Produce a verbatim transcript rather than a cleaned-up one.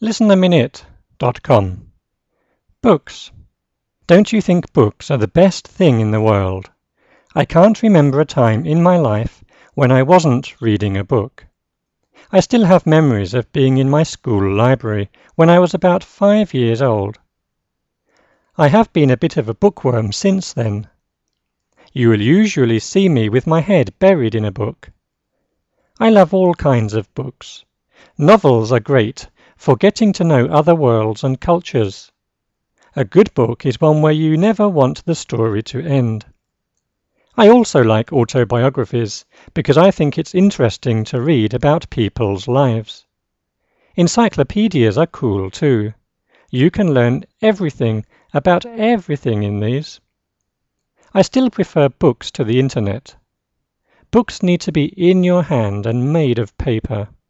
listen a minute dot com. Books. Don't you think books are the best thing in the world? I can't remember a time in my life when I wasn't reading a book. I still have memories of being in my school library when I was about five years old. I have been a bit of a bookworm since then. You will usually see me with my head buried in a book. I love all kinds of books. Novels are great for getting to know other worlds and cultures. A good book is one where you never want the story to end. I also like autobiographies because I think it's interesting to read about people's lives. Encyclopedias are cool too. You can learn everything about everything in these. I still prefer books to the internet. Books need to be in your hand and made of paper.